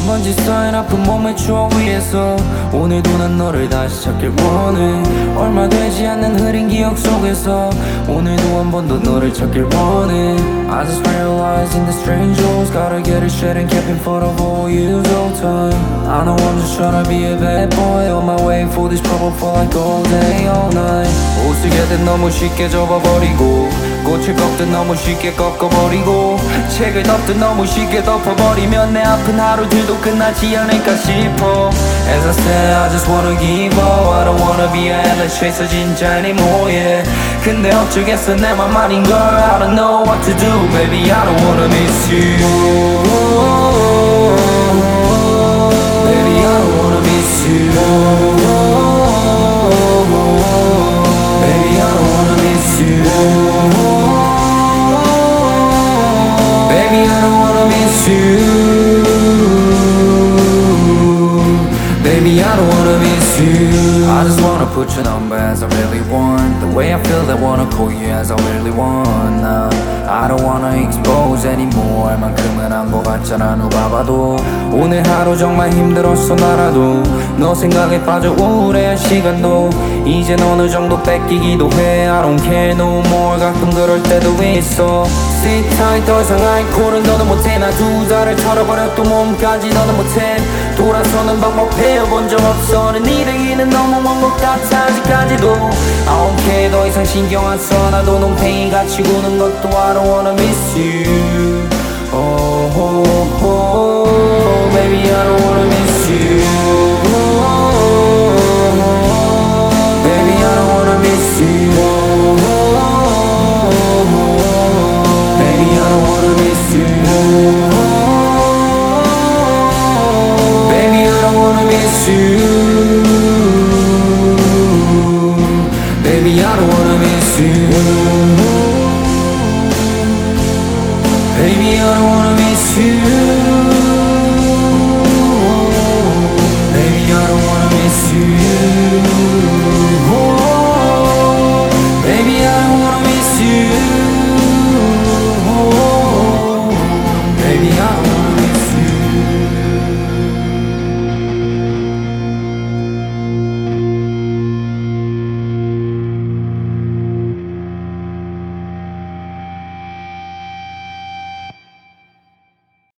먼지 쌓인 아픈 몸의 추억 위에서 오늘도 난 너를 다시 찾길 원해. 얼마 되지 않는 흐린 기억 속에서 오늘도 한 번 더 너를 찾길 원해. I just realized in the strange holes gotta get it straight and keep in front of all you all time. I know I'm just tryna be a bad boy on my way for this trouble for like all day all night. 옷을 개듯 너무 쉽게 접어버리고 꽃을 꺾듯 너무 쉽게 꺾어버리고 책을 덮듯 너무 쉽게 덮어버리면 내 아픈 하루들도 끝나지 않을까 싶어. As I said, I just wanna give up. I don't wanna be a endless chaser 진짜 anymore, yeah. 근데 어쩌겠어 내 맘 아닌 걸. I don't know what to do, baby. I don't wanna miss you. Baby, I don't wanna miss you. Baby, I don't wanna miss you. Baby, I don't wanna miss you. Baby, I don't wanna miss you. I just wanna put your number as I really want. The way I feel that wanna call you as I really want. Nah, I don't wanna expose anymore. 만큼은 한 것 같잖아 누가 봐도. 오늘 하루 정말 힘들었어 나라도. 너 생각에 빠져 우울해할 시간도 이젠 어느 정도 뺏기기도 해. I don't care no more. 가끔 그럴 때도 있어. Sit tight 더 이상 아이콜은 너는 못해. 나 두 달을 털어버렸도 몸까지 너는 못해. 돌아서는 방법 배워본 적 없어. 는 이르기는 너무 먼 것 같아 아직까지도. I don't care 더 이상 신경 안 써. 나도 놈팽이 같이 구는 것도 I don't wanna miss you. Oh, oh, oh, baby I don't wanna